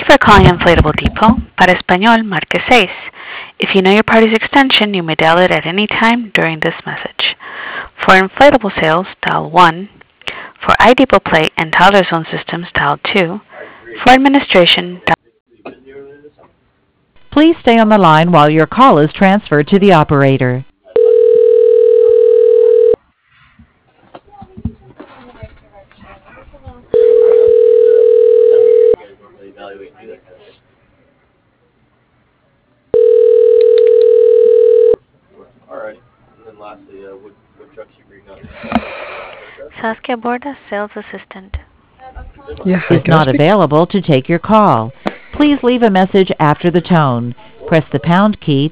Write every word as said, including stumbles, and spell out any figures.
you for calling Inflatable Depot. Para español, marque seis. If you know your party's extension, you may dial it at any time during this message. For inflatable sales, dial one. For iDepot Play and Toddler Zone systems, dial two. For administration, dial Please stay on the line while your call is transferred to the operator. Saskia Borda, sales assistant. Yeah, hi, Is can I not speak? available to take your call. Please leave a message after the tone. Press the pound key